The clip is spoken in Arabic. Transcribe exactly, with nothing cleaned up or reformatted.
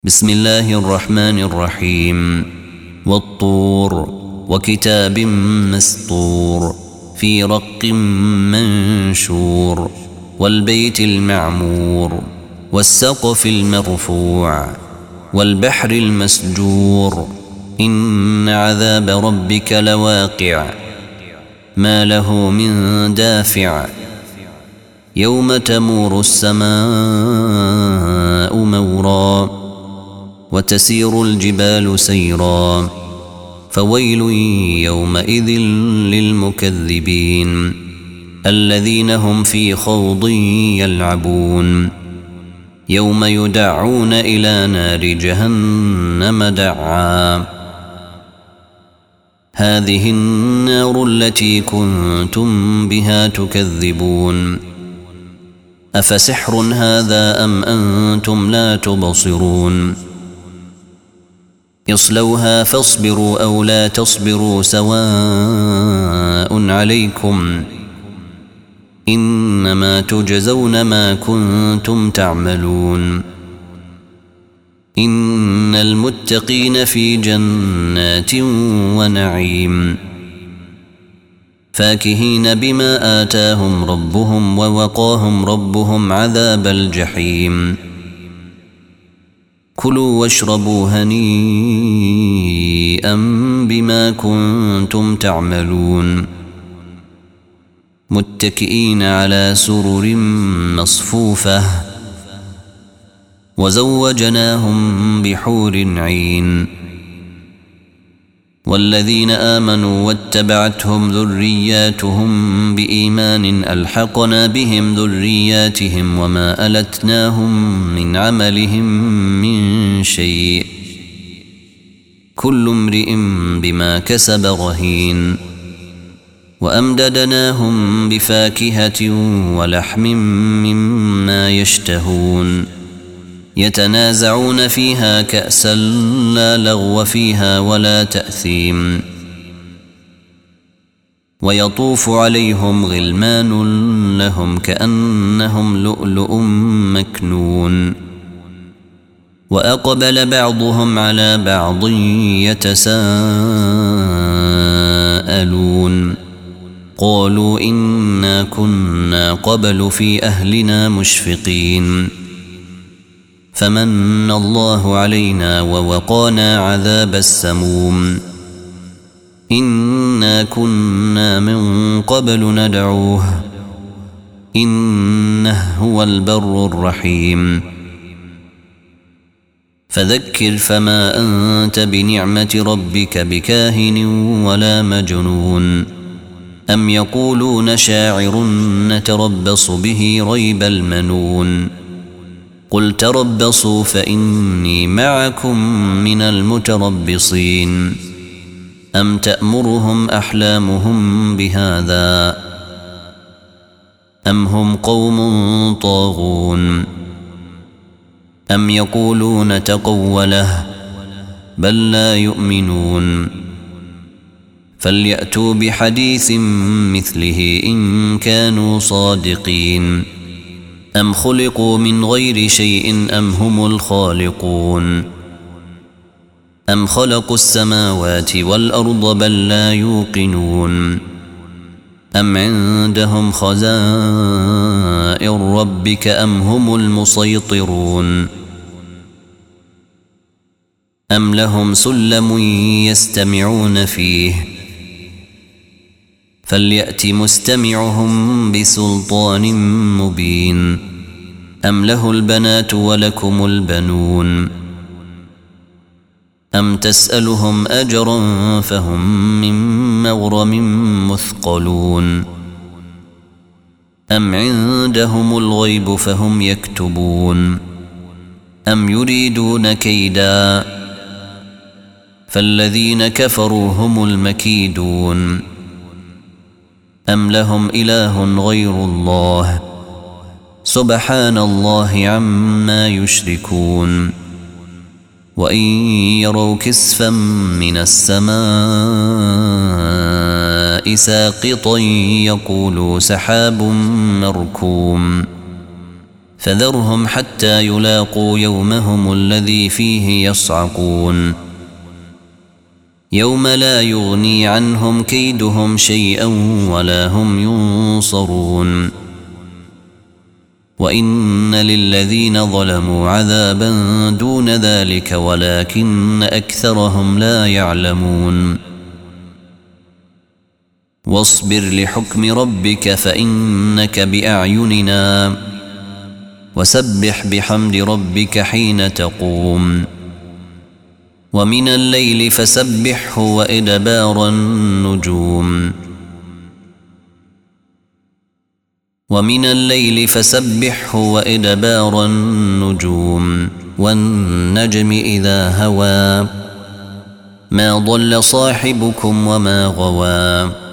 بسم الله الرحمن الرحيم والطور وكتاب مسطور في رق منشور والبيت المعمور والسقف المرفوع والبحر المسجور إن عذاب ربك لواقع ما له من دافع يوم تمور السماء مورا وتسير الجبال سيرا فويل يومئذ للمكذبين الذين هم في خوض يلعبون يوم يدعون إلى نار جهنم دعا هذه النار التي كنتم بها تكذبون أفسحر هذا أم أنتم لا تبصرون اصلوها فاصبروا أو لا تصبروا سواء عليكم إنما تجزون ما كنتم تعملون إن المتقين في جنات ونعيم فاكهين بما آتاهم ربهم ووقاهم ربهم عذاب الجحيم كلوا واشربوا هنيئا بما كنتم تعملون متكئين على سرر مصفوفة وزوجناهم بحور عين والذين آمنوا واتبعتهم ذرياتهم بإيمان ألحقنا بهم ذرياتهم وما ألتناهم من عملهم من شيء كل امرئ بما كسب رهين وأمددناهم بفاكهة ولحم مما يشتهون يتنازعون فيها كأسا لا لغو فيها ولا تأثيم ويطوف عليهم غلمان لهم كأنهم لؤلؤ مكنون وأقبل بعضهم على بعض يتساءلون قالوا إنا كنا قبل في أهلنا مشفقين فمن الله علينا ووقانا عذاب السموم إنا كنا من قبل ندعوه إنه هو البر الرحيم فذكر فما أنت بنعمة ربك بكاهن ولا مجنون أم يقولون شاعر نتربص به ريب المنون قل تربصوا فإني معكم من المتربصين أم تأمرهم أحلامهم بهذا أم هم قوم طاغون أم يقولون تقوله بل لا يؤمنون فليأتوا بحديث مثله إن كانوا صادقين أم خلقوا من غير شيء أم هم الخالقون أم خلقوا السماوات والأرض بل لا يوقنون أم عندهم خزائن ربك أم هم المسيطرون أم لهم سلم يستمعون فيه فليأت مستمعهم بسلطان مبين أم له البنات ولكم البنون أم تسألهم أجرا فهم من مغرم مثقلون أم عندهم الغيب فهم يكتبون أم يريدون كيدا فالذين كفروا هم المكيدون أم لهم إله غير الله سبحان الله عما يشركون وإن يروا كسفا من السماء السماء ساقطا يقولوا سحاب مركوم فذرهم حتى يلاقوا يومهم الذي فيه يصعقون يوم لا يغني عنهم كيدهم شيئا ولا هم ينصرون وإن للذين ظلموا عذابا دون ذلك ولكن أكثرهم لا يعلمون واصبر لحكم ربك فإنك بأعيننا وسبح بحمد ربك حين تقوم ومن الليل فسبحه وإدبار النجوم ومن الليل فسبحه وإدبار النجوم والنجم إذا هوى ما ضل صاحبكم وما غوى